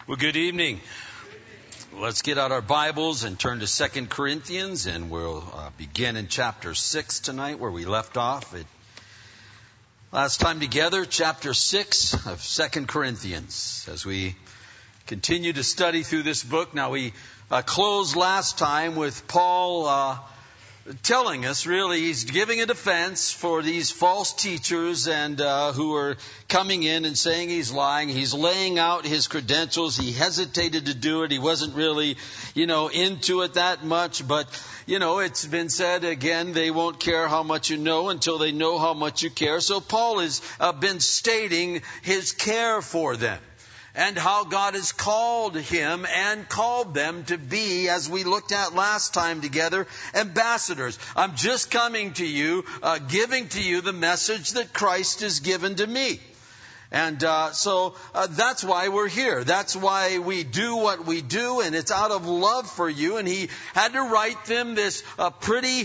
Well, good evening. Let's get out our Bibles and turn to 2 Corinthians, and we'll begin in chapter 6 tonight where we left off. Last time together, chapter 6 of 2 Corinthians, as we continue to study through this book. Now, we closed last time with Paul telling us, really, he's giving a defense for these false teachers and who are coming in and saying he's lying. He's laying out his credentials. He hesitated to do it. He wasn't really, into it that much. But, it's been said again, they won't care how much you know until they know how much you care. So Paul has been stating his care for them, and how God has called him and called them to be, as we looked at last time together, ambassadors. I'm just coming to you, giving to you the message that Christ has given to me. And so that's why we're here. That's why we do what we do, and it's out of love for you. And he had to write them this pretty,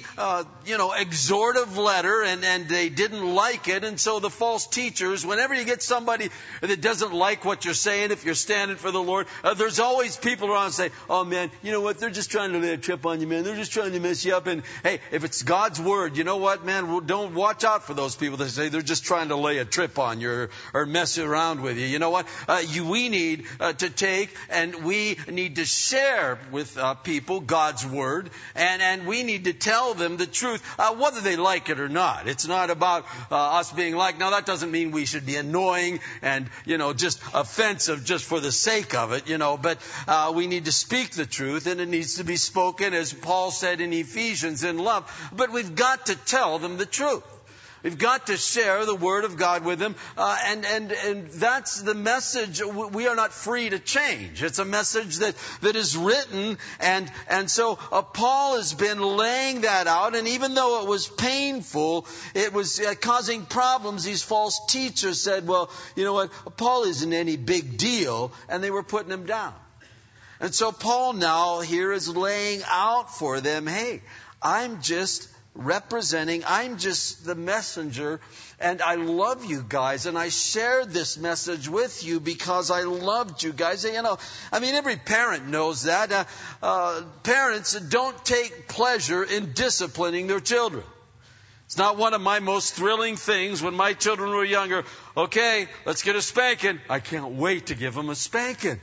exhortive letter, and they didn't like it. And so the false teachers, whenever you get somebody that doesn't like what you're saying, if you're standing for the Lord, there's always people around say, oh man, you know what, they're just trying to lay a trip on you, man. They're just trying to mess you up. And hey, if it's God's word, you know what, man, don't watch out for those people that say they're just trying to lay a trip on you or mess around with you. You know what? We need to take and we need to share with people God's word, and we need to tell them the truth, whether they like it or not. It's not about us being like. Now, that doesn't mean we should be annoying and just offensive just for the sake of it. But we need to speak the truth, and it needs to be spoken, as Paul said in Ephesians, in love. But we've got to tell them the truth. We've got to share the Word of God with them, and that's the message. We are not free to change. It's a message that is written, and so Paul has been laying that out, and even though it was painful, it was causing problems. These false teachers said, well, you know what, Paul isn't any big deal, and they were putting him down. And so Paul now here is laying out for them, hey, I'm just the messenger, and I love you guys, and I shared this message with you because I loved you guys. Every parent knows that. Parents don't take pleasure in disciplining their children. It's not one of my most thrilling things when my children were younger. Okay, let's get a spanking. I can't wait to give them a spanking.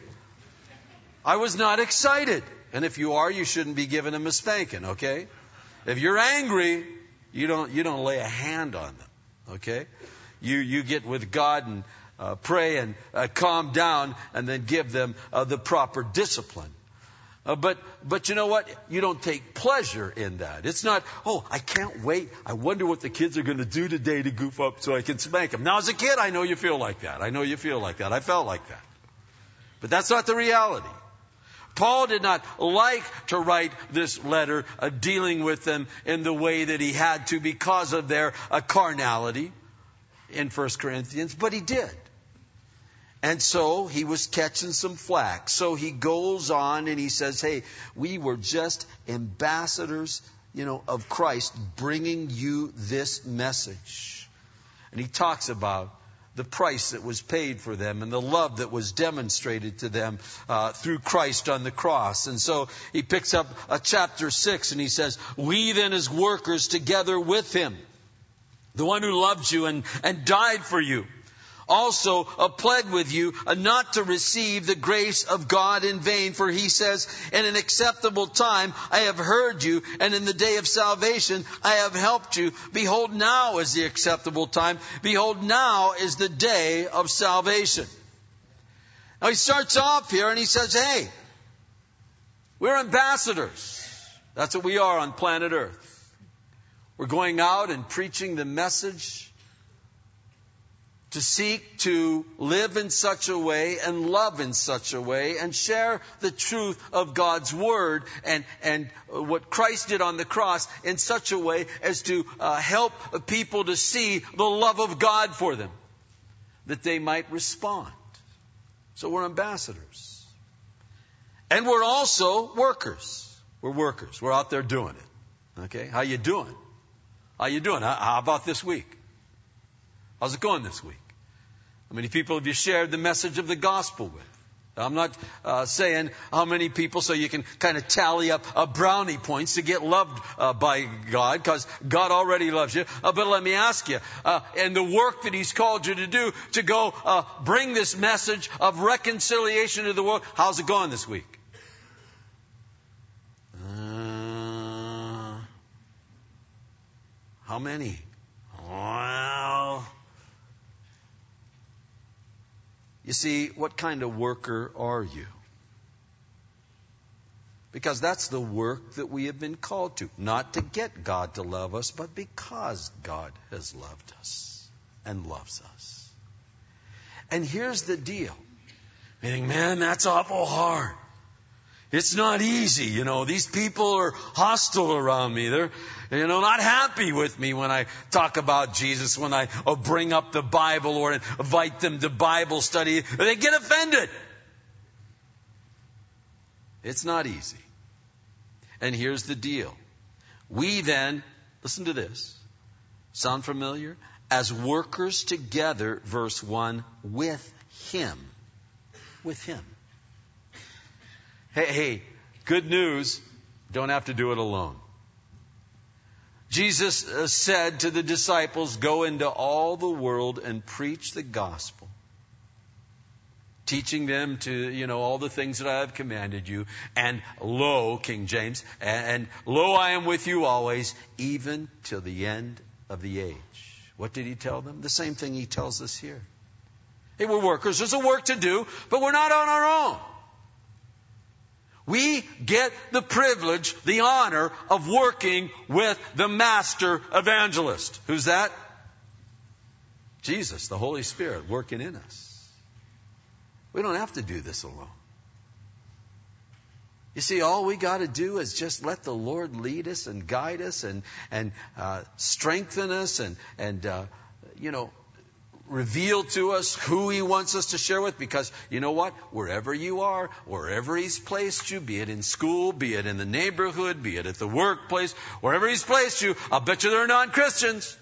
I was not excited. And if you are, you shouldn't be giving them a spanking, okay? If you're angry, you don't lay a hand on them, okay? You get with God and pray and calm down, and then give them the proper discipline. But you know what? You don't take pleasure in that. It's not, oh, I can't wait. I wonder what the kids are going to do today to goof up so I can spank them. Now, as a kid, I know you feel like that. I felt like that. But that's not the reality. Paul did not like to write this letter dealing with them in the way that he had to because of their carnality in 1 Corinthians, but he did. And so he was catching some flack. So he goes on and he says, hey, we were just ambassadors, of Christ, bringing you this message. And he talks about the price that was paid for them and the love that was demonstrated to them through Christ on the cross. And so he picks up chapter 6 and he says, we then as workers together with him, the one who loved you and died for you, also pled with you not to receive the grace of God in vain. For he says, in an acceptable time I have heard you, and in the day of salvation I have helped you. Behold, now is the acceptable time. Behold, now is the day of salvation. Now he starts off here and he says, hey, we're ambassadors. That's what we are on planet Earth. We're going out and preaching the message to seek to live in such a way and love in such a way and share the truth of God's Word and what Christ did on the cross in such a way as to help people to see the love of God for them, that they might respond. So we're ambassadors. And we're also workers. We're workers. We're out there doing it. Okay? How you doing? How about this week? How's it going this week? How many people have you shared the message of the gospel with? I'm not saying how many people so you can kind of tally up brownie points to get loved by God, because God already loves you. But let me ask you, and the work that He's called you to do, to go bring this message of reconciliation to the world, how's it going this week? How many? Well, you see, what kind of worker are you? Because that's the work that we have been called to. Not to get God to love us, but because God has loved us and loves us. And here's the deal. You think, man, that's awful hard. It's not easy, These people are hostile around me. They're, not happy with me when I talk about Jesus, when I bring up the Bible or invite them to Bible study. They get offended. It's not easy. And here's the deal. We then, listen to this. Sound familiar? As workers together, verse 1, with Him. With Him. Hey, good news, don't have to do it alone. Jesus said to the disciples, go into all the world and preach the gospel, teaching them to, all the things that I have commanded you. And lo, King James, and lo, I am with you always, even till the end of the age. What did He tell them? The same thing He tells us here. Hey, we're workers. There's a work to do, but we're not on our own. We get the privilege, the honor of working with the master evangelist. Who's that? Jesus, the Holy Spirit, working in us. We don't have to do this alone. You see, all we got to do is just let the Lord lead us and guide us and strengthen us and reveal to us who He wants us to share with. Because you know what? Wherever you are, wherever He's placed you, be it in school, be it in the neighborhood, be it at the workplace, wherever He's placed you, I'll bet you there are non-Christians.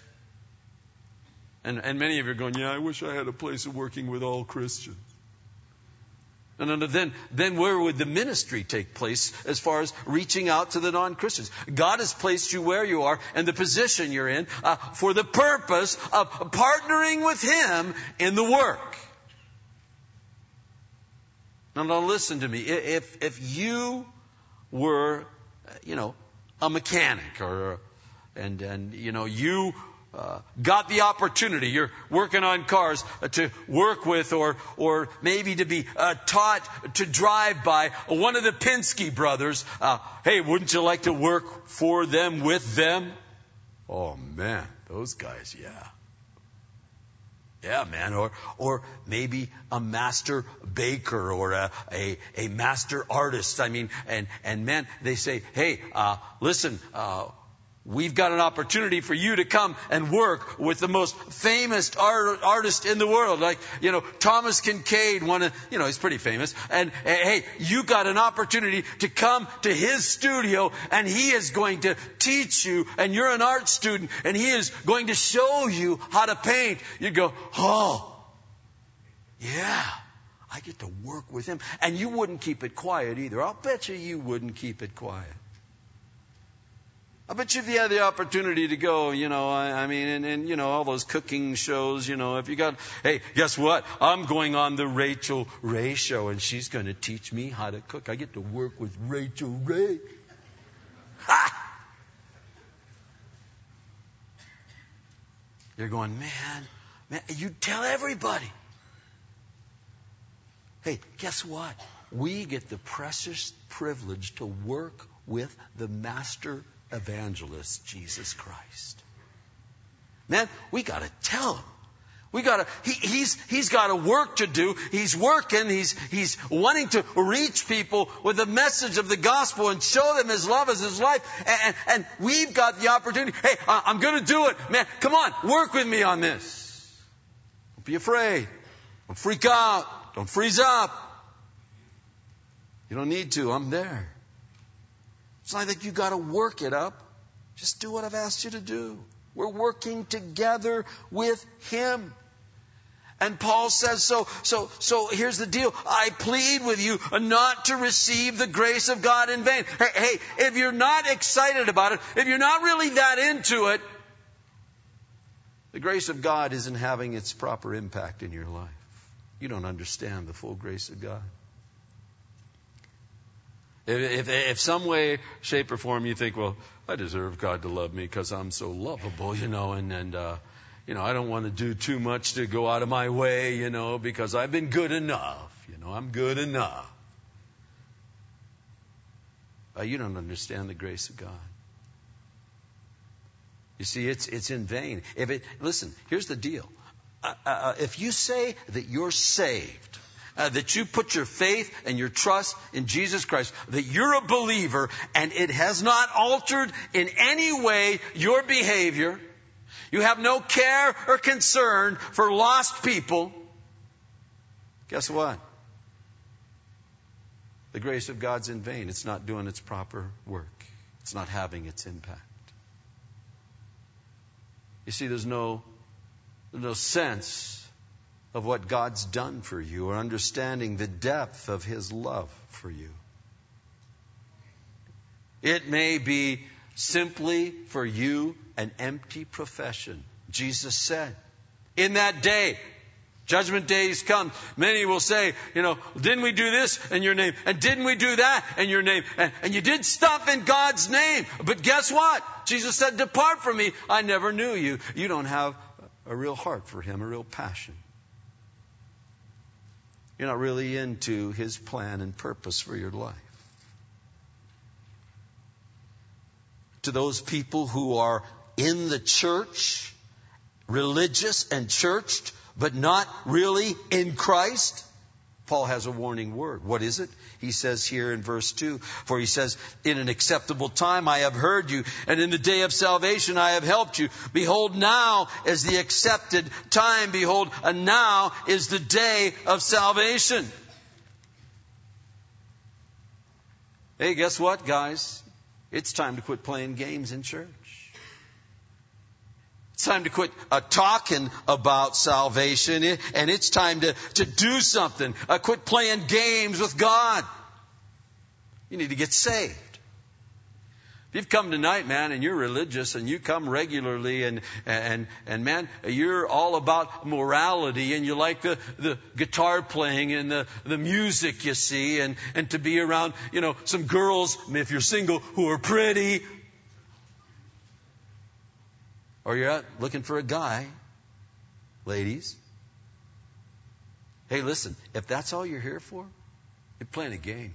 And many of you are going, yeah, I wish I had a place of working with all Christians. And then where would the ministry take place as far as reaching out to the non-Christians? God has placed you where you are and the position you're in for the purpose of partnering with Him in the work. Now listen to me. If you were, a mechanic and you got the opportunity, you're working on cars, to work with or maybe to be taught to drive by one of the Penske brothers. Hey, wouldn't you like to work for them, with them? Oh man, those guys, yeah. Yeah, man. Or maybe a master baker or a master artist. I mean, and man, they say, hey, listen, we've got an opportunity for you to come and work with the most famous artist in the world. Like, Thomas Kinkade, he's pretty famous. And hey, you got an opportunity to come to his studio and he is going to teach you, and you're an art student and he is going to show you how to paint. You go, oh, yeah, I get to work with him. And you wouldn't keep it quiet either. I'll bet you wouldn't keep it quiet. I bet you if you had the opportunity to go, and all those cooking shows, if you got, hey, guess what? I'm going on the Rachel Ray show and she's going to teach me how to cook. I get to work with Rachel Ray. Ha! You're going, man, you tell everybody. Hey, guess what? We get the precious privilege to work with the master evangelist, Jesus Christ. Man, we got to tell him. He's got a work to do. He's working. He's wanting to reach people with the message of the gospel and show them His love as His life. And we've got the opportunity. Hey, I'm going to do it. Man, come on, work with me on this. Don't be afraid. Don't freak out. Don't freeze up. You don't need to. I'm there. It's not like you got to work it up. Just do what I've asked you to do. We're working together with Him. And Paul says, so here's the deal. I plead with you not to receive the grace of God in vain. Hey, if you're not excited about it, if you're not really that into it, the grace of God isn't having its proper impact in your life. You don't understand the full grace of God. If some way, shape, or form you think, well, I deserve God to love me because I'm so lovable, and I don't want to do too much to go out of my way, because I've been good enough. I'm good enough. You don't understand the grace of God. You see, it's in vain. Listen, here's the deal. If you say that you're saved, that you put your faith and your trust in Jesus Christ, that you're a believer, and it has not altered in any way your behavior, you have no care or concern for lost people, guess what? The grace of God's in vain. It's not doing its proper work. It's not having its impact. You see, there's no sense of what God's done for you or understanding the depth of His love for you. It may be simply for you an empty profession. Jesus said, in that day, Judgment days come, many will say, didn't we do this in your name? And didn't we do that in your name? And you did stuff in God's name. But guess what? Jesus said, depart from me. I never knew you. You don't have a real heart for Him, a real passion. You're not really into His plan and purpose for your life. To those people who are in the church, religious and churched, but not really in Christ, Paul has a warning word. What is it? He says here in verse 2, for he says, in an acceptable time I have heard you, and in the day of salvation I have helped you. Behold, now is the accepted time. Behold, and now is the day of salvation. Hey, guess what, guys? It's time to quit playing games in church. It's time to quit talking about salvation, and it's time to do something. Quit playing games with God. You need to get saved. If you've come tonight, man, and you're religious and you come regularly and man, you're all about morality and you like the guitar playing and the music, you see, and to be around, some girls, if you're single, who are pretty. Or you're out looking for a guy, ladies. Hey, listen, if that's all you're here for, you're playing a game.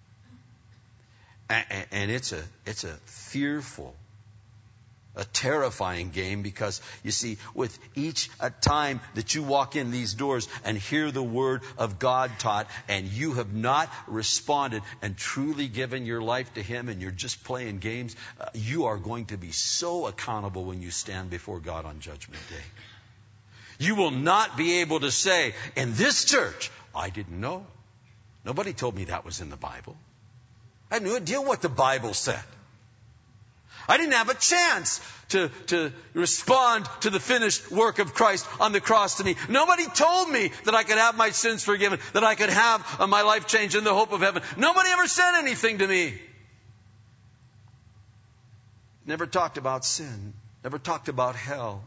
And it's a fearful, a terrifying game, because, you see, with each time that you walk in these doors and hear the Word of God taught, and you have not responded and truly given your life to Him, and you're just playing games, you are going to be so accountable when you stand before God on Judgment Day. You will not be able to say, in this church, I didn't know. Nobody told me that was in the Bible. I had no idea what the Bible said. I didn't have a chance to respond to the finished work of Christ on the cross to me. Nobody told me that I could have my sins forgiven, that I could have my life changed in the hope of heaven. Nobody ever said anything to me. Never talked about sin. Never talked about hell.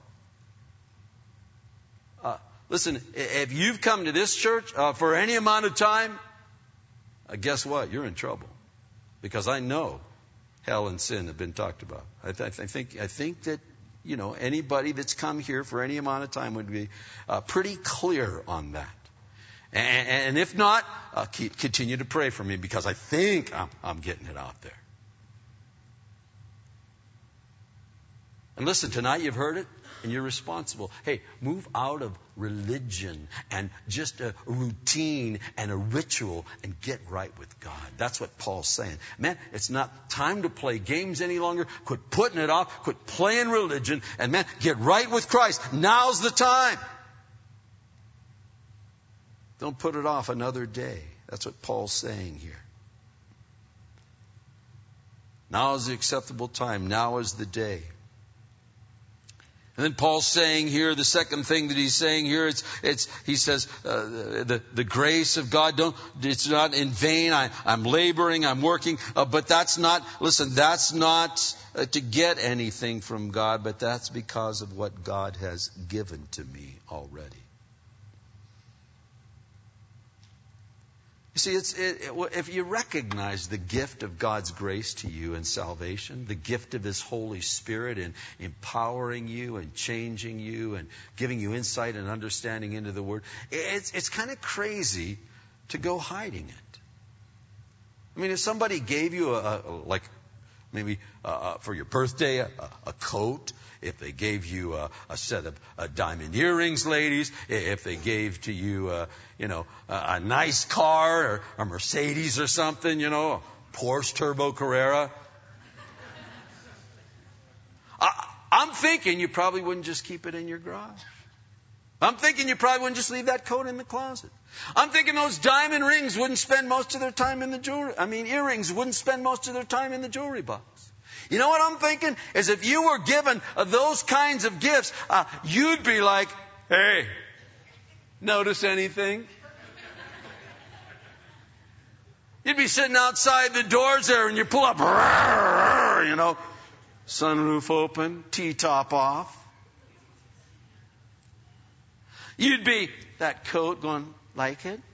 Listen, if you've come to this church for any amount of time, guess what? You're in trouble. Because I know hell and sin have been talked about. I think that, anybody that's come here for any amount of time would be pretty clear on that. And if not, continue to pray for me, because I think I'm getting it out there. And listen, tonight you've heard it, and you're responsible. Hey, move out of religion and just a routine and a ritual and get right with God. That's what Paul's saying. Man, it's not time to play games any longer. Quit putting it off. Quit playing religion. And man, get right with Christ. Now's the time. Don't put it off another day. That's what Paul's saying here. Now is the acceptable time. Now is the day. And then Paul's saying here, the second thing that he's saying here, he says, the grace of God, it's not in vain. I'm laboring, I'm working, but that's not to get anything from God, but that's because of what God has given to me already. You see, if you recognize the gift of God's grace to you in salvation, the gift of His Holy Spirit in empowering you and changing you and giving you insight and understanding into the Word, it's kind of crazy to go hiding it. I mean, if somebody gave you maybe for your birthday, a coat, if they gave you a set of diamond earrings, ladies, if they gave to you, a nice car or a Mercedes or something, a Porsche Turbo Carrera, I'm thinking you probably wouldn't just keep it in your garage. I'm thinking you probably wouldn't just leave that coat in the closet. I'm thinking those diamond rings wouldn't spend most of their time in the jewelry. Earrings wouldn't spend most of their time in the jewelry box. You know what I'm thinking? Is if you were given those kinds of gifts, you'd be like, hey, notice anything? You'd be sitting outside the doors there and you pull up, sunroof open, T-top off. You'd be, that coat going, like it?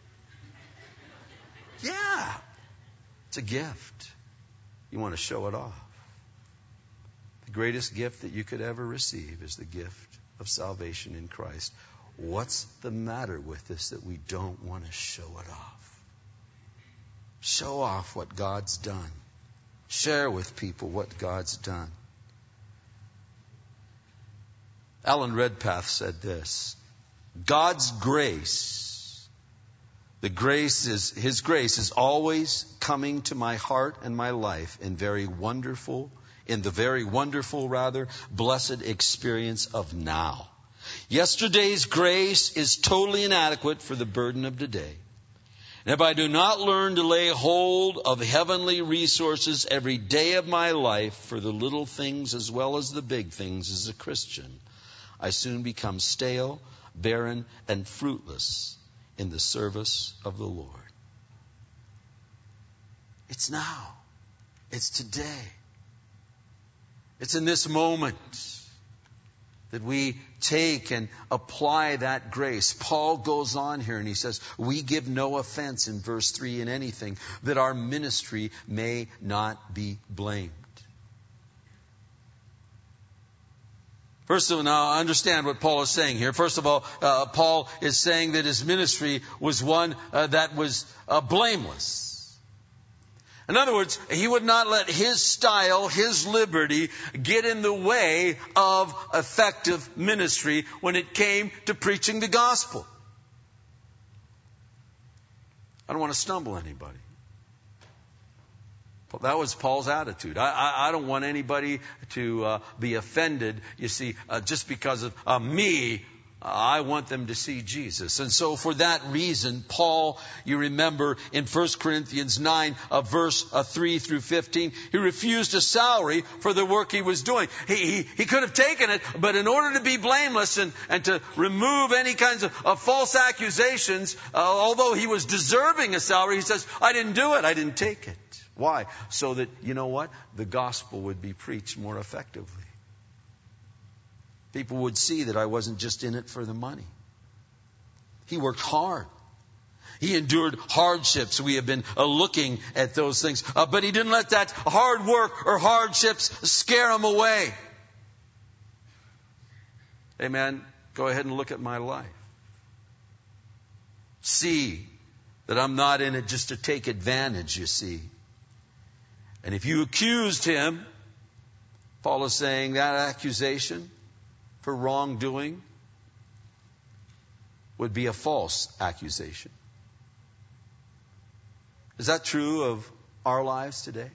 Yeah. It's a gift. You want to show it off. The greatest gift that you could ever receive is the gift of salvation in Christ. What's the matter with us that we don't want to show it off? Show off what God's done. Share with people what God's done. Alan Redpath said this: God's grace, His grace is always coming to my heart and my life in the very wonderful, blessed experience of now. Yesterday's grace is totally inadequate for the burden of today. And if I do not learn to lay hold of heavenly resources every day of my life for the little things as well as the big things as a Christian, I soon become stale, barren, and fruitless in the service of the Lord. It's now. It's today. It's in this moment that we take and apply that grace. Paul goes on here and he says, we give no offense in verse 3 in anything, that our ministry may not be blamed. First of all, now understand what Paul is saying here. First of all, Paul is saying that his ministry was one that was blameless. In other words, he would not let his style, his liberty, get in the way of effective ministry when it came to preaching the gospel. I don't want to stumble anybody. That was Paul's attitude. I don't want anybody to be offended, you see, just because of me. I want them to see Jesus. And so for that reason, Paul, you remember in 1 Corinthians 9, verse 3 through 15, he refused a salary for the work he was doing. He could have taken it, but in order to be blameless and to remove any kinds of false accusations, although he was deserving a salary, he says, I didn't do it. I didn't take it. Why? So that, you know what? The gospel would be preached more effectively. People would see that I wasn't just in it for the money. He worked hard. He endured hardships. We have been looking at those things. But he didn't let that hard work or hardships scare him away. Amen. Go ahead and look at my life. See that I'm not in it just to take advantage, you see. And if you accused him, Paul is saying that accusation for wrongdoing would be a false accusation. Is that true of our lives today?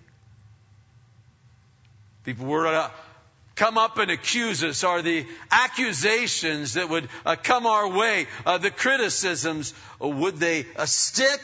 People were to come up and accuse us, or the accusations that would come our way, the criticisms, would they stick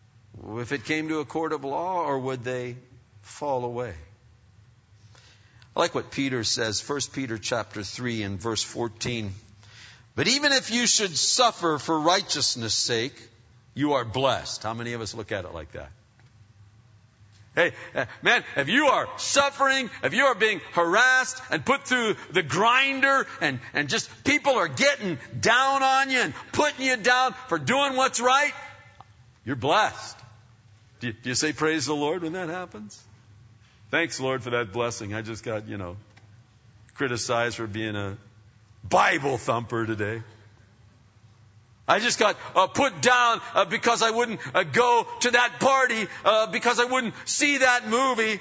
if it came to a court of law, or would they fall away? I like what Peter says, 1 Peter chapter 3 and verse 14. But even if you should suffer for righteousness' sake, you are blessed. How many of us look at it like that? Hey, man, if you are suffering, if you are being harassed and put through the grinder and just people are getting down on you and putting you down for doing what's right, you're blessed. Do you say praise the Lord when that happens? Thanks, Lord, for that blessing. I just got, criticized for being a Bible thumper today. I just got put down because I wouldn't go to that party, because I wouldn't see that movie.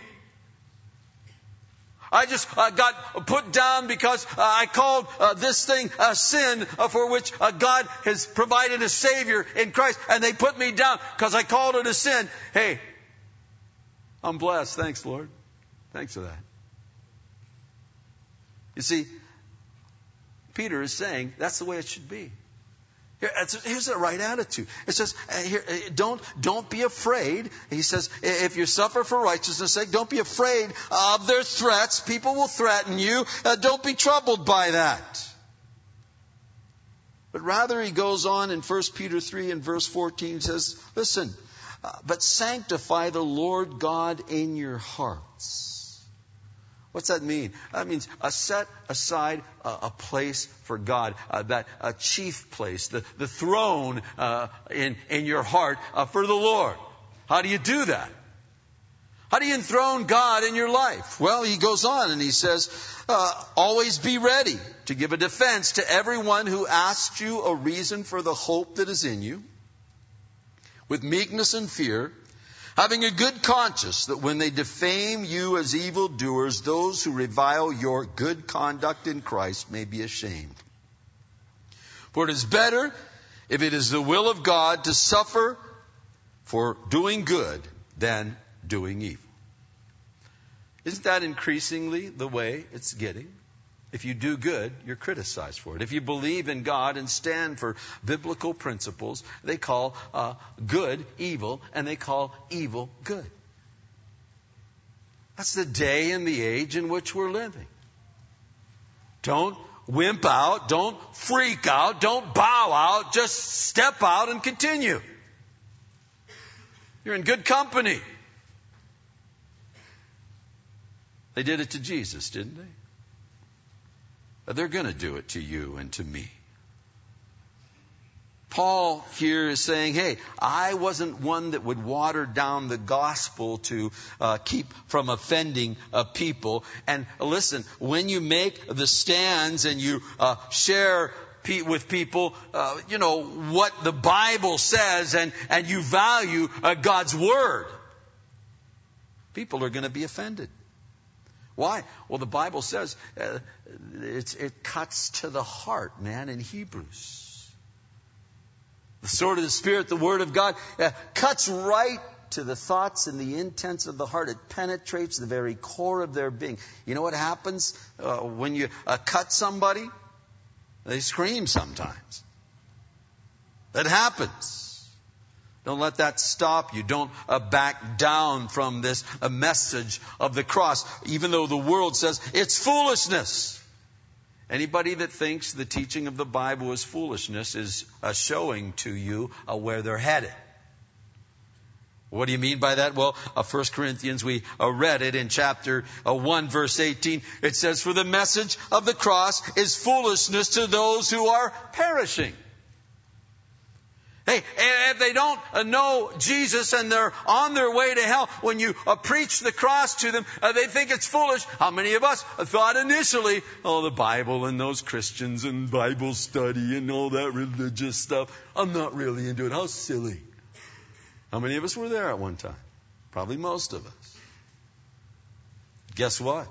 I just got put down because I called this thing a sin for which God has provided a Savior in Christ. And they put me down because I called it a sin. Hey, I'm blessed. Thanks, Lord. Thanks for that. You see, Peter is saying that's the way it should be. Here's the right attitude. It says, don't be afraid. He says, if you suffer for righteousness' sake, don't be afraid of their threats. People will threaten you. Don't be troubled by that. But rather, he goes on in 1 Peter 3 and verse 14, says, listen, but sanctify the Lord God in your hearts. What's that mean? That means set aside a place for God, that a chief place, the throne in your heart for the Lord. How do you do that? How do you enthrone God in your life? Well, he goes on and he says, always be ready to give a defense to everyone who asks you a reason for the hope that is in you, with meekness and fear, having a good conscience, that when they defame you as evildoers, those who revile your good conduct in Christ may be ashamed. For it is better, if it is the will of God, to suffer for doing good than doing evil. Isn't that increasingly the way it's getting? If you do good, you're criticized for it. If you believe in God and stand for biblical principles, they call good evil, and they call evil good. That's the day and the age in which we're living. Don't wimp out. Don't freak out. Don't bow out. Just step out and continue. You're in good company. They did it to Jesus, didn't they? They're going to do it to you and to me. Paul here is saying, hey, I wasn't one that would water down the gospel to keep from offending people. And listen, when you make the stands and you share with people, what the Bible says and you value God's Word, people are going to be offended. Why? Well, the Bible says it cuts to the heart, man, in Hebrews. The sword of the Spirit, the Word of God, cuts right to the thoughts and the intents of the heart. It penetrates the very core of their being. You know what happens when you cut somebody? They scream sometimes. That happens. Don't let that stop you. Don't back down from this message of the cross, even though the world says it's foolishness. Anybody that thinks the teaching of the Bible is foolishness is showing to you where they're headed. What do you mean by that? Well, 1 Corinthians, we read it in chapter 1, verse 18. It says, for the message of the cross is foolishness to those who are perishing. Hey, if they don't know Jesus and they're on their way to hell, when you preach the cross to them, they think it's foolish. How many of us thought initially, the Bible and those Christians and Bible study and all that religious stuff, I'm not really into it. How silly. How many of us were there at one time? Probably most of us. Guess what?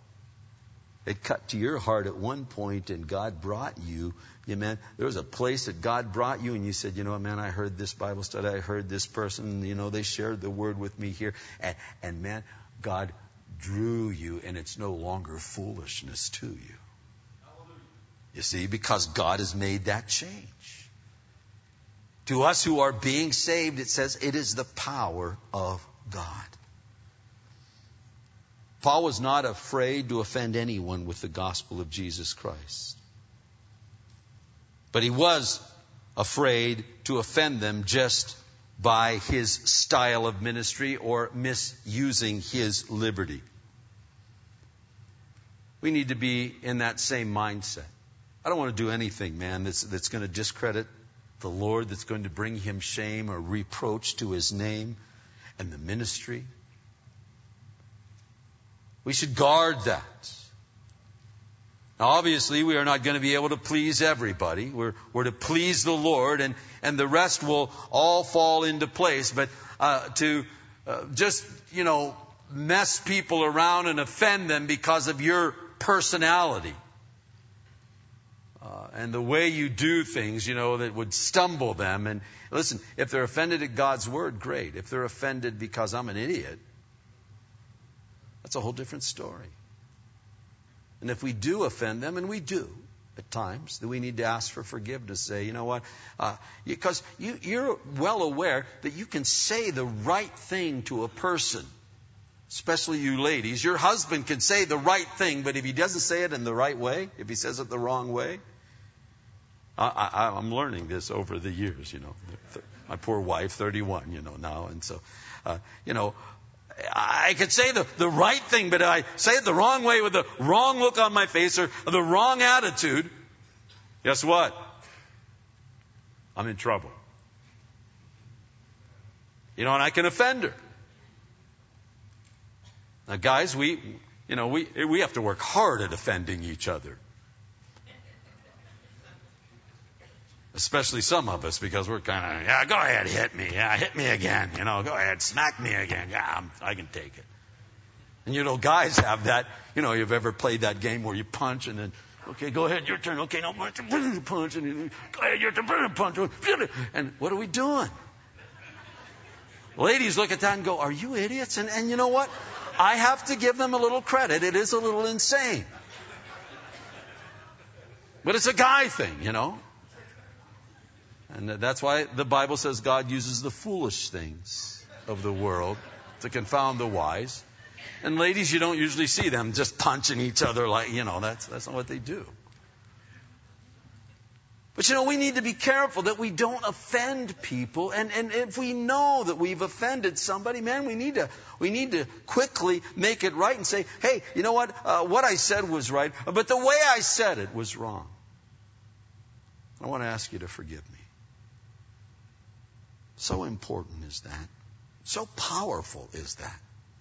It cut to your heart at one point and God brought you. Man, there was a place that God brought you and you said, man, I heard this Bible study. I heard this person, they shared the word with me here. And man, God drew you and it's no longer foolishness to you. You see, because God has made that change. To us who are being saved, it says it is the power of God. Paul was not afraid to offend anyone with the gospel of Jesus Christ. But he was afraid to offend them just by his style of ministry or misusing his liberty. We need to be in that same mindset. I don't want to do anything, man, that's going to discredit the Lord, that's going to bring him shame or reproach to his name and the ministry. We should guard that. Now, obviously, we are not going to be able to please everybody. We're to please the Lord, and the rest will all fall into place. But to just, mess people around and offend them because of your personality and the way you do things, that would stumble them. And listen, if they're offended at God's word, great. If they're offended because I'm an idiot, that's a whole different story. And if we do offend them, and we do at times, then we need to ask for forgiveness. Say, you know what? Because you're well aware that you can say the right thing to a person, especially you ladies. Your husband can say the right thing, but if he doesn't say it in the right way, if he says it the wrong way, I'm learning this over the years, My poor wife, 31, now. And so, I could say the right thing, but I say it the wrong way with the wrong look on my face or the wrong attitude. Guess what? I'm in trouble. And I can offend her. Now, guys, we have to work hard at offending each other. Especially some of us, because we're kind of, go ahead, hit me. Yeah, hit me again. Go ahead, smack me again. Yeah, I can take it. And guys have that. You've ever played that game where you punch and then, okay, go ahead, your turn. Okay, no, punch, and go ahead, your turn, punch. And what are we doing? Ladies look at that and go, are you idiots? And you know what? I have to give them a little credit. It is a little insane. But it's a guy thing, And that's why the Bible says God uses the foolish things of the world to confound the wise. And ladies, you don't usually see them just punching each other like, that's not what they do. But we need to be careful that we don't offend people. And if we know that we've offended somebody, man, we need to quickly make it right and say, hey, you know what? What I said was right, but the way I said it was wrong. I want to ask you to forgive me. So important is that. So powerful is that.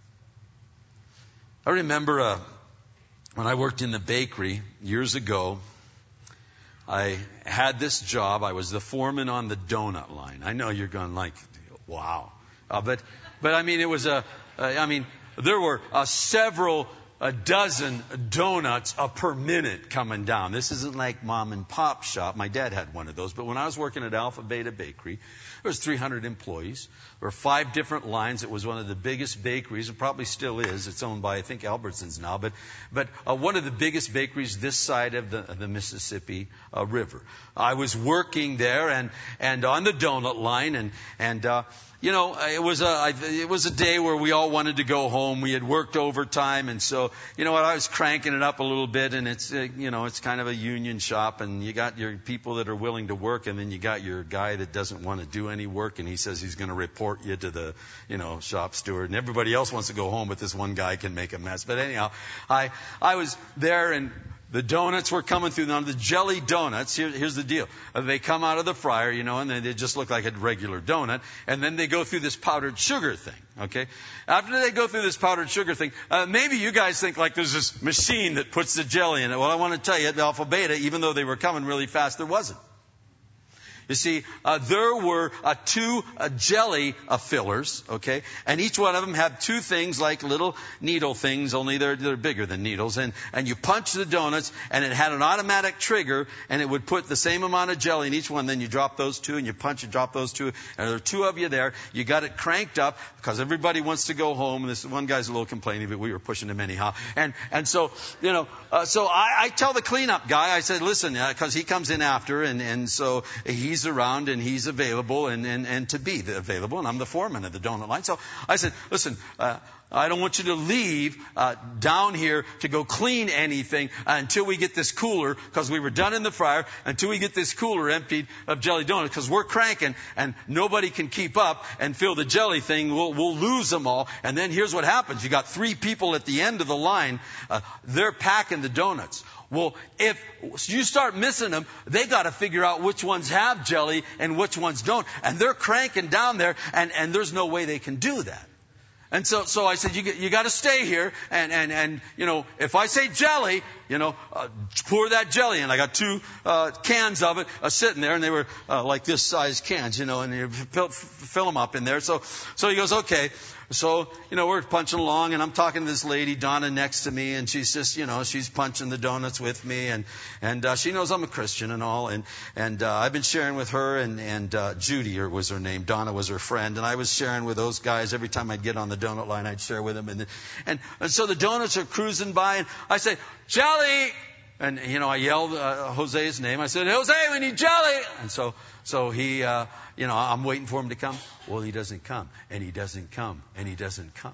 I remember when I worked in the bakery years ago, I had this job. I was the foreman on the donut line. I know you're going like, wow. But I mean, it was there were several dozen donuts per minute coming down. This isn't like mom and pop shop. My dad had one of those. But when I was working at Alpha Beta Bakery, there was 300 employees. There were 5 different lines. It was one of the biggest bakeries. It probably still is. It's owned by, I think, Albertsons now. But one of the biggest bakeries this side of the Mississippi River. I was working there and on the donut line and it was a day where we all wanted to go home. We had worked overtime, and so I was cranking it up a little bit. And it's it's kind of a union shop, and you got your people that are willing to work, and then you got your guy that doesn't want to do any work, and he says he's going to report you to the shop steward, and everybody else wants to go home, but this one guy can make a mess. But anyhow, I was there and. The donuts were coming through. Now, the jelly donuts, here's the deal. They come out of the fryer, and they just look like a regular donut. And then they go through this powdered sugar thing, okay? After they go through this powdered sugar thing, maybe you guys think like there's this machine that puts the jelly in it. Well, I want to tell you, at Alpha Beta, even though they were coming really fast, there wasn't. You see, there were 2 jelly fillers, okay? And each one of them had 2 things like little needle things, only they're bigger than needles. And you punch the donuts, and it had an automatic trigger, and it would put the same amount of jelly in each one. Then you drop those 2, and you punch and drop those 2. And there are 2 of you there. You got it cranked up because everybody wants to go home. And this one guy's a little complaining, but we were pushing him anyhow. And so, so I tell the cleanup guy, I said, listen, because he comes in after, and so he's he's around and he's available and to be available. And I'm the foreman of the donut line. So I said, listen, I don't want you to leave down here to go clean anything until we get this cooler, because we were done in the fryer, until we get this cooler emptied of jelly donuts, because we're cranking and nobody can keep up and fill the jelly thing. We'll lose them all. And then here's what happens. You got 3 people at the end of the line. They're packing the donuts. Well, if you start missing them, they got to figure out which ones have jelly and which ones don't. And they're cranking down there, and there's no way they can do that. And so I said, you got to stay here, and if I say jelly, pour that jelly in. I got 2 cans of it sitting there, and they were like this size cans, and you fill them up in there. So he goes, okay. So, we're punching along, and I'm talking to this lady, Donna, next to me, and she's just, she's punching the donuts with me, and she knows I'm a Christian and all, and I've been sharing with her, and Judy was her name, Donna was her friend, and I was sharing with those guys. Every time I'd get on the donut line, I'd share with them, and so the donuts are cruising by, and I say, jelly! And, I yelled Jose's name. I said, Jose, we need jelly! And so he, I'm waiting for him to come. Well, he doesn't come, and he doesn't come, and he doesn't come.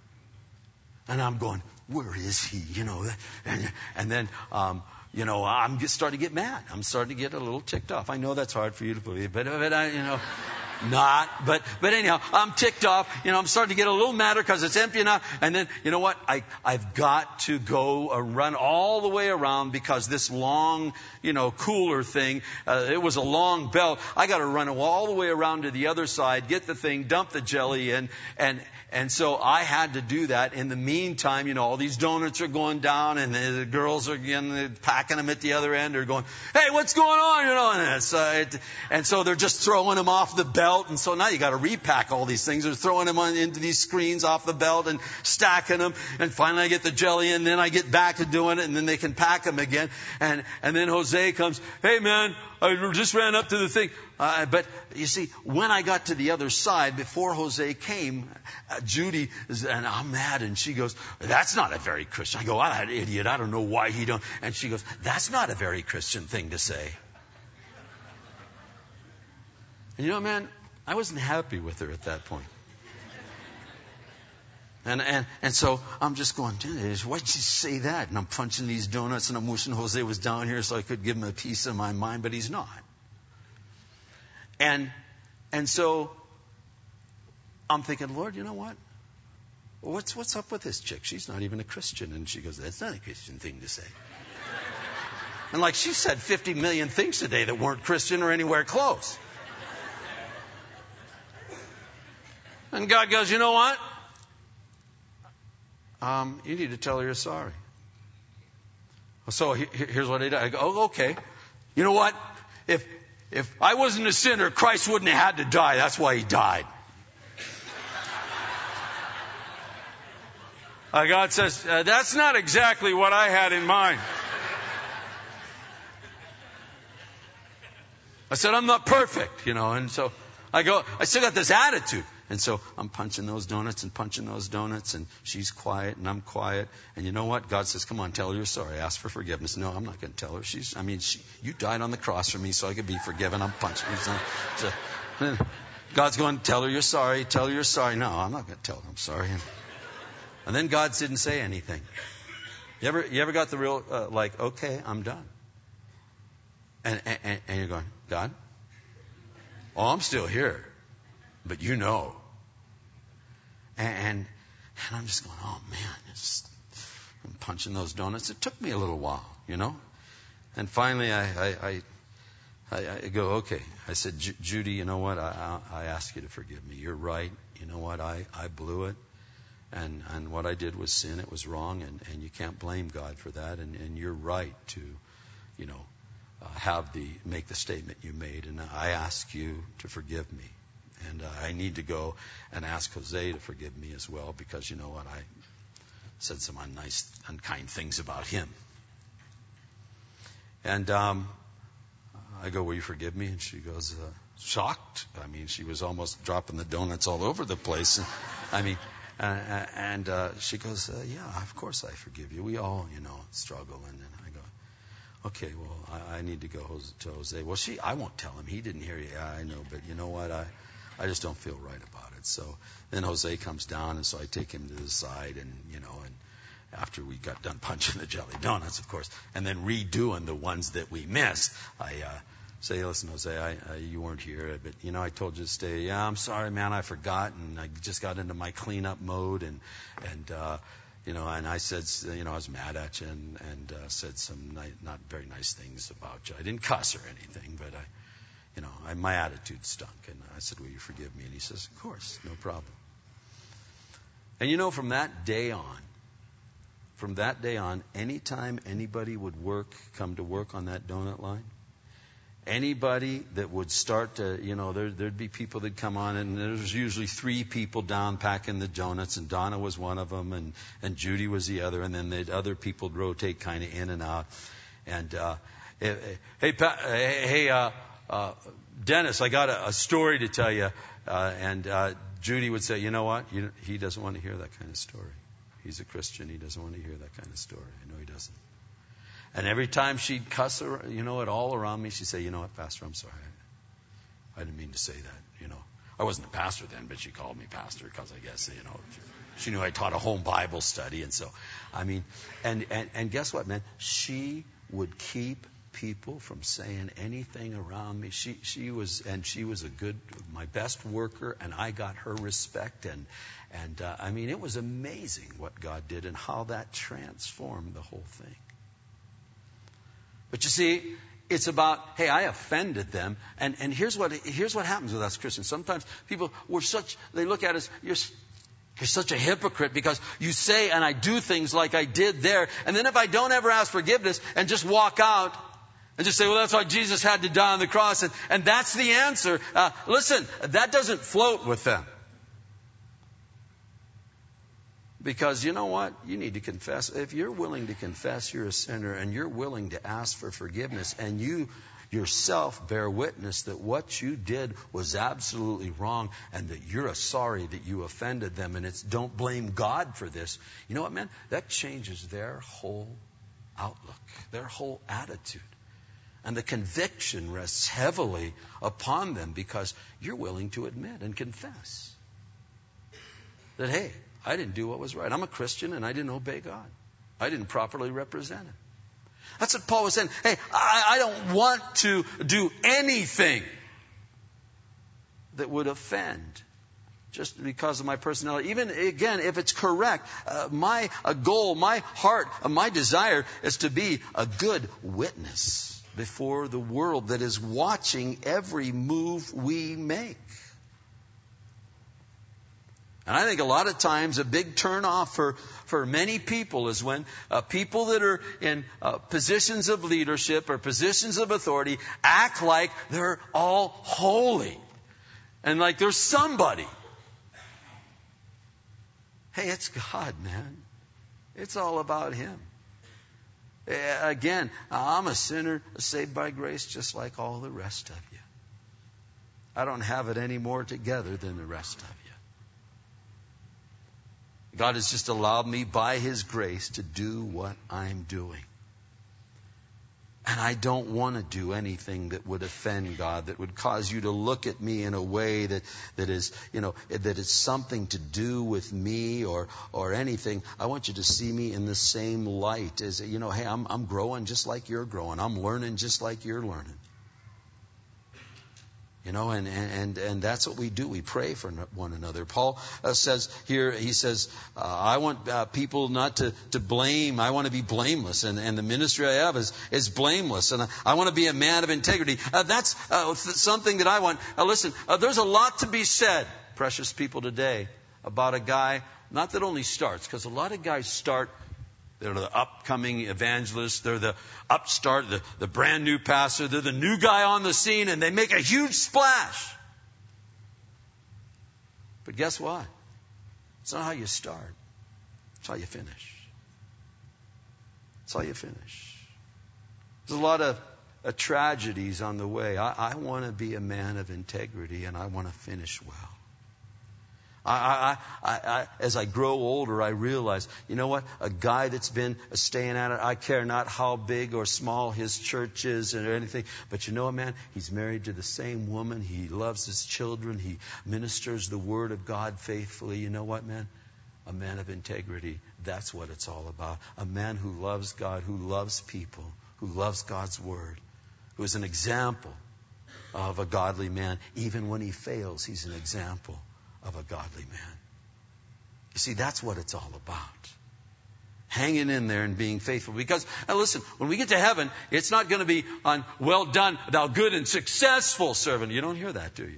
And I'm going, where is he? And then, I'm starting to get mad. I'm starting to get a little ticked off. I know that's hard for you to believe, but I, not. But anyhow, I'm ticked off. I'm starting to get a little madder because it's empty now. And then, you know what? I've got to go run all the way around, because this long, cooler thing, it was a long belt. I got to run all the way around to the other side, get the thing, dump the jelly in, and so I had to do that. In the meantime, all these donuts are going down, and the girls are packing them at the other end. They're going, hey, what's going on? And so they're just throwing them off the belt. And so now you got to repack all these things. They're throwing them into these screens off the belt and stacking them. And finally I get the jelly in, then I get back to doing it, and then they can pack them again. And then Jose comes, hey man, I just ran up to the thing. But you see, when I got to the other side, before Jose came, Judy, and I'm mad, and she goes, that's not a very Christian. I go, that idiot, I don't know why he don't. And she goes, that's not a very Christian thing to say. And man, I wasn't happy with her at that point. And so I'm just going, dude, why'd you say that? And I'm punching these donuts, and I'm wishing Jose was down here so I could give him a piece of my mind, but he's not. And so I'm thinking, Lord, you know what? What's up with this chick? She's not even a Christian. And she goes, that's not a Christian thing to say. And like she said 50 million things today that weren't Christian or anywhere close. And God goes, you know what? You need to tell her you're sorry. So here's what I did. I go, oh, okay. You know what? If I wasn't a sinner, Christ wouldn't have had to die. That's why he died. God says, that's not exactly what I had in mind. I said, I'm not perfect, and so I still got this attitude. And so I'm punching those donuts, and she's quiet, and I'm quiet. And you know what? God says, come on, tell her you're sorry. Ask for forgiveness. No, I'm not going to tell her. You died on the cross for me so I could be forgiven. I'm punching her. So God's going, tell her you're sorry. Tell her you're sorry. No, I'm not going to tell her I'm sorry. And then God didn't say anything. You ever got the real, okay, I'm done. And you're going, God? Oh, I'm still here. But And I'm just going, oh man, I'm punching those donuts. It took me a little while, And finally I go, okay. I said, Judy, you know what? I ask you to forgive me. You're right. You know what? I blew it. And what I did was sin. It was wrong. And you can't blame God for that. And you're right to, make the statement you made. And I ask you to forgive me. And I need to go and ask Jose to forgive me as well, because you know what? I said some unkind things about him. And I go, will you forgive me? And she goes, shocked. She was almost dropping the donuts all over the place. And she goes, yeah, of course I forgive you. We all, struggle. And then I go, Okay, well, I need to go to Jose. Well, I won't tell him. He didn't hear you. Yeah, I know, but you know what? I just don't feel right about it. So then Jose comes down, and so I take him to the side, and after we got done punching the jelly donuts, of course, and then redoing the ones that we missed, I say, listen, Jose, you weren't here, but I told you to stay. Yeah, I'm sorry, man, I forgot, and I just got into my cleanup mode, and I said, I was mad at you and said some not very nice things about you. I didn't cuss or anything, but my attitude stunk. And I said, will you forgive me? And he says, of course, no problem. And from that day on, anytime anybody would come to work on that donut line, anybody that would start to, there'd be people that come on, and there's usually 3 people down packing the donuts, and Donna was one of them, and Judy was the other, and then the other people would rotate kind of in and out. And Dennis, I got a story to tell you. And Judy would say, you know what? He doesn't want to hear that kind of story. He's a Christian. He doesn't want to hear that kind of story. I know he doesn't. And every time she'd cuss her, it all around me, she'd say, you know what, Pastor, I'm sorry. I didn't mean to say that, I wasn't a pastor then, but she called me pastor because I guess, she knew I taught a home Bible study. And so, and guess what, man? She would keep people from saying anything around me. She was my best worker, and I got her respect. And it was amazing what God did and how that transformed the whole thing. But you see, it's about, hey, I offended them. And here's what happens with us Christians. Sometimes people, they look at us, you're such a hypocrite because you say and I do things like I did there. And then if I don't ever ask forgiveness and just walk out and just say, well, that's why Jesus had to die on the cross. And that's the answer. Listen, that doesn't float with them. Because you know what? You need to confess. If you're willing to confess you're a sinner and you're willing to ask for forgiveness and you yourself bear witness that what you did was absolutely wrong and that you're sorry that you offended them, and don't blame God for this. You know what, man? That changes their whole outlook, their whole attitude. And the conviction rests heavily upon them because you're willing to admit and confess that, hey, I didn't do what was right. I'm a Christian and I didn't obey God. I didn't properly represent Him. That's what Paul was saying. Hey, I don't want to do anything that would offend just because of my personality. Even, again, if it's correct, my goal, my heart, my desire is to be a good witness before the world that is watching every move we make. And I think a lot of times a big turnoff for many people is when people that are in positions of leadership or positions of authority act like they're all holy and like there's somebody. Hey, it's God, man. It's all about Him. Again, I'm a sinner saved by grace just like all the rest of you. I don't have it any more together than the rest of you. God has just allowed me by His grace to do what I'm doing. And I don't want to do anything that would offend God, that would cause you to look at me in a way that is something to do with me or anything. I want you to see me in the same light as, hey, I'm growing just like you're growing. I'm learning just like you're learning. And that's what we do. We pray for one another. Paul says here, he says, I want people not to blame. I want to be blameless. And the ministry I have is blameless. And I want to be a man of integrity. That's something that I want. Listen, there's a lot to be said, precious people, today about a guy, not that only starts, because a lot of guys start. They're the upcoming evangelists. They're the upstart, the brand new pastor. They're the new guy on the scene, and they make a huge splash. But guess what? It's not how you start. It's how you finish. It's how you finish. There's a lot of tragedies on the way. I want to be a man of integrity, and I want to finish well. As I grow older, I realize, you know what? A guy that's been staying at it, I care not how big or small his church is or anything. But you know what, man? He's married to the same woman. He loves his children. He ministers the Word of God faithfully. You know what, man? A man of integrity. That's what it's all about. A man who loves God, who loves people, who loves God's Word, who is an example of a godly man. Even when he fails, he's an example of a godly man. You see, that's what it's all about. Hanging in there and being faithful. Because, now listen, when we get to heaven, it's not going to be on, well done, thou good and successful servant. You don't hear that, do you?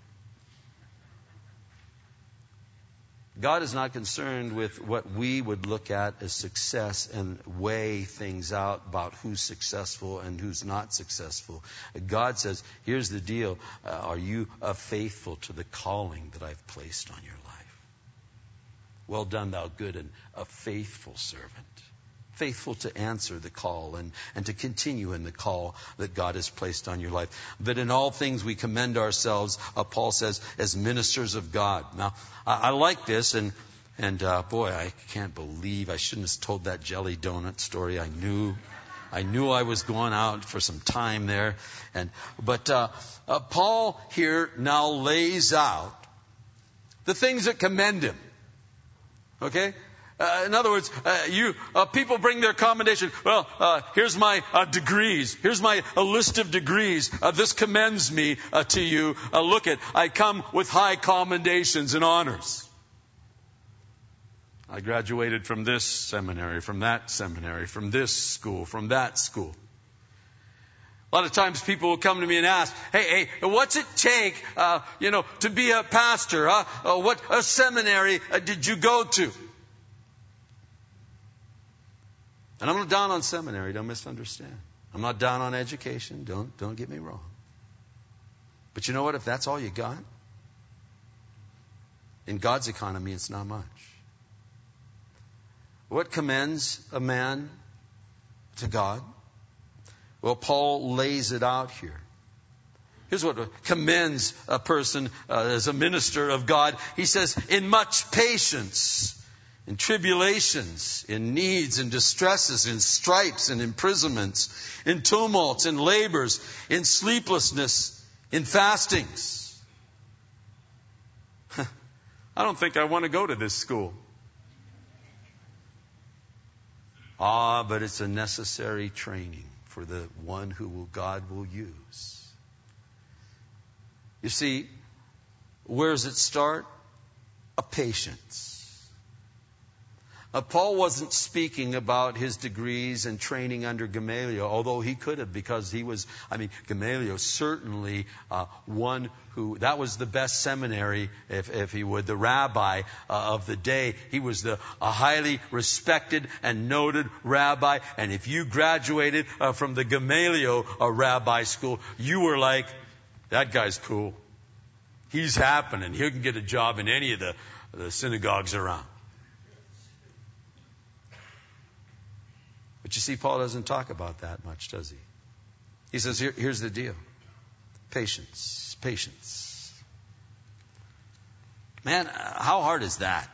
God is not concerned with what we would look at as success and weigh things out about who's successful and who's not successful. God says, here's the deal. Are you faithful to the calling that I've placed on your life? Well done, thou good and a faithful servant. Faithful to answer the call and to continue in the call that God has placed on your life. But in all things we commend ourselves, Paul says, as ministers of God. Now, I like this, and boy, I can't believe I shouldn't have told that jelly donut story. I knew I was going out for some time there. But Paul here now lays out the things that commend him. Okay? In other words, people bring their commendation. Well, here's my degrees. Here's my list of degrees. This commends me to you. Look at, I come with high commendations and honors. I graduated from this seminary, from that seminary, from this school, from that school. A lot of times people will come to me and ask, hey, what's it take, to be a pastor? What seminary did you go to? And I'm not down on seminary, don't misunderstand. I'm not down on education, don't get me wrong. But you know what? If that's all you got, in God's economy, it's not much. What commends a man to God? Well, Paul lays it out here. Here's what commends a person as a minister of God. He says, in much patience, in tribulations, in needs and distresses, in stripes and imprisonments, in tumults, in labors, in sleeplessness, in fastings. I don't think I want to go to this school. But it's a necessary training for the one who God will use. You see, where does it start? A patience. Paul wasn't speaking about his degrees and training under Gamaliel, although he could have, because Gamaliel certainly one who, that was the best seminary, if he would, the rabbi of the day. He was a highly respected and noted rabbi, and if you graduated from the Gamaliel rabbi school, you were like, that guy's cool. He's happening. He can get a job in any of the synagogues around. But you see, Paul doesn't talk about that much, does he? He says, here's the deal. Patience. Patience. Man, how hard is that?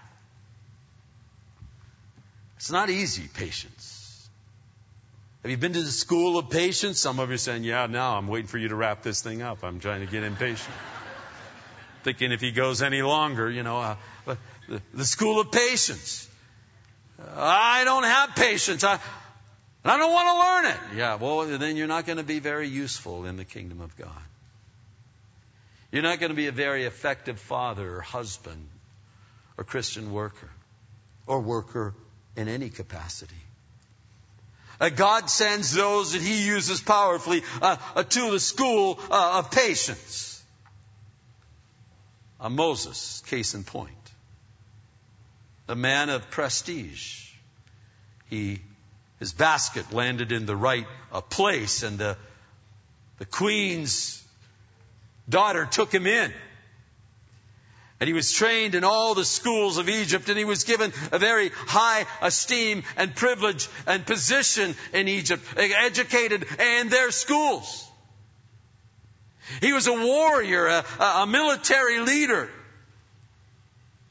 It's not easy, patience. Have you been to the school of patience? Some of you are saying, yeah, now I'm waiting for you to wrap this thing up. I'm trying to get impatient. Thinking if he goes any longer, the school of patience. I don't have patience. I don't want to learn it. Yeah, well, then you're not going to be very useful in the kingdom of God. You're not going to be a very effective father or husband or Christian worker or worker in any capacity. God sends those that He uses powerfully to the school of patience. Moses, case in point. A man of prestige. His basket landed in the right place, and the queen's daughter took him in. And he was trained in all the schools of Egypt, and he was given a very high esteem and privilege and position in Egypt, educated in their schools. He was a warrior, a military leader.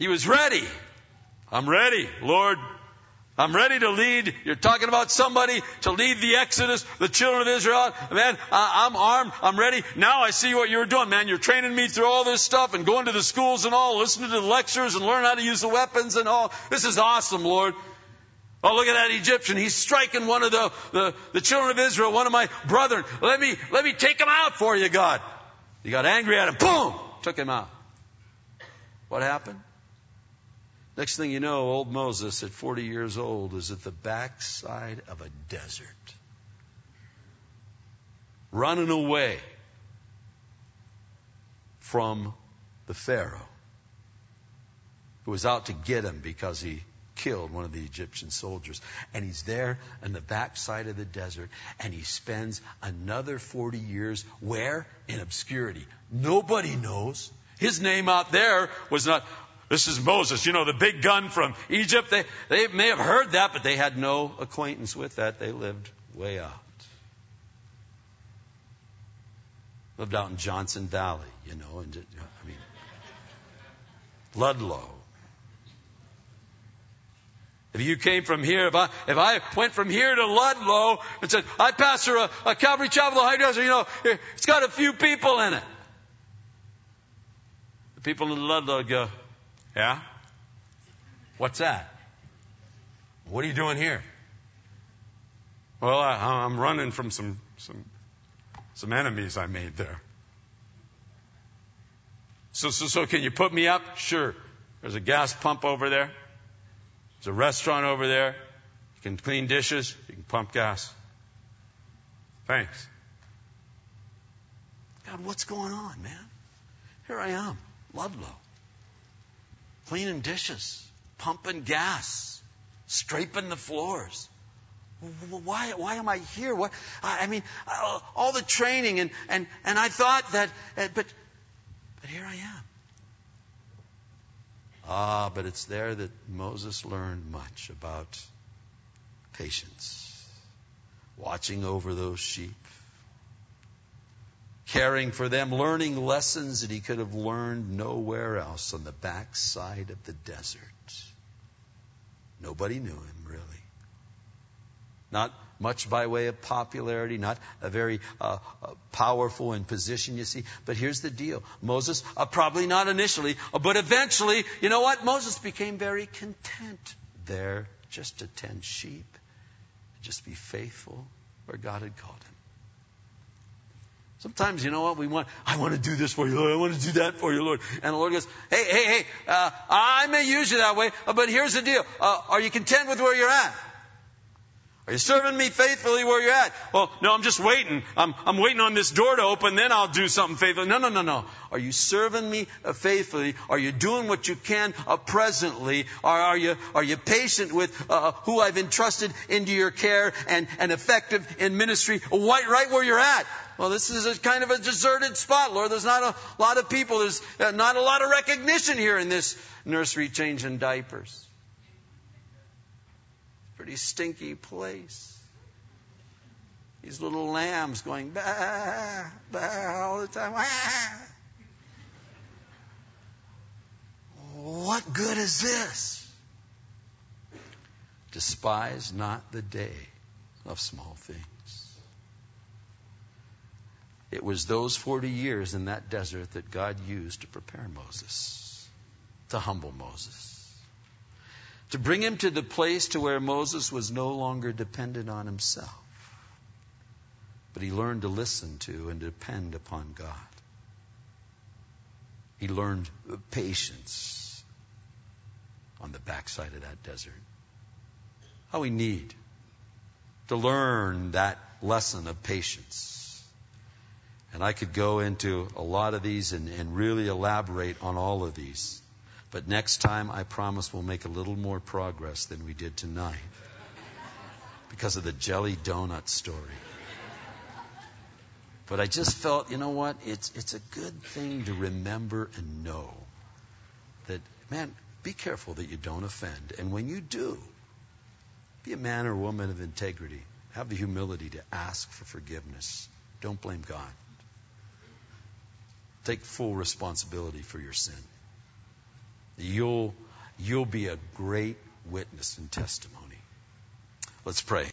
He was ready. I'm ready, Lord. I'm ready to lead. You're talking about somebody to lead the Exodus, the children of Israel. Man, I'm armed. I'm ready. Now I see what you're doing, man. You're training me through all this stuff and going to the schools and all, listening to the lectures and learn how to use the weapons and all. This is awesome, Lord. Oh, look at that Egyptian. He's striking one of the children of Israel, one of my brethren. Let me take him out for you, God. He got angry at him. Boom! Took him out. What happened? Next thing you know, old Moses at 40 years old is at the backside of a desert, running away from the Pharaoh who was out to get him because he killed one of the Egyptian soldiers. And he's there on the backside of the desert, and he spends another 40 years where? In obscurity. Nobody knows. His name out there was not... This is Moses, the big gun from Egypt. They may have heard that, but they had no acquaintance with that. They lived way out. Lived out in Johnson Valley, Ludlow. If you came from here, if I went from here to Ludlow and said, I pastor a Calvary Chapel of High Desert, it's got a few people in it. The people in Ludlow would go, yeah? What's that? What are you doing here? Well, I'm running from some enemies I made there. So can you put me up? Sure. There's a gas pump over there. There's a restaurant over there. You can clean dishes. You can pump gas. Thanks. God, what's going on, man? Here I am, Ludlow. Cleaning dishes, pumping gas, scraping the floors. Why am I here? All the training and I thought that, but here I am. But it's there that Moses learned much about patience, watching over those sheep, caring for them, learning lessons that he could have learned nowhere else on the backside of the desert. Nobody knew him, really. Not much by way of popularity, not a very powerful in position, you see. But here's the deal. Moses, probably not initially, but eventually, you know what? Moses became very content there just to tend sheep, just be faithful where God had called him. Sometimes, you know what, I want to do this for you, Lord. I want to do that for you, Lord. And the Lord goes, hey, I may use you that way, but here's the deal. Are you content with where you're at? Are you serving me faithfully where you're at? Well, no, I'm just waiting. I'm waiting on this door to open, then I'll do something faithfully. No. Are you serving me faithfully? Are you doing what you can presently? Are you patient with who I've entrusted into your care and effective in ministry right where you're at? Well, this is a kind of a deserted spot, Lord. There's not a lot of people. There's not a lot of recognition here in this nursery changing diapers. Pretty stinky place. These little lambs going bah, bah all the time. Ah. What good is this? Despise not the day of small things. It was those 40 years in that desert that God used to prepare Moses, to humble Moses, to bring him to the place to where Moses was no longer dependent on himself, but he learned to listen to and depend upon God. He learned patience on the backside of that desert. How we need to learn that lesson of patience. And I could go into a lot of these and really elaborate on all of these. But next time, I promise we'll make a little more progress than we did tonight because of the jelly donut story. But I just felt, you know what? It's a good thing to remember and know that, man, be careful that you don't offend. And when you do, be a man or woman of integrity. Have the humility to ask for forgiveness. Don't blame God. Take full responsibility for your sin. you'll be a great witness and testimony. Let's pray.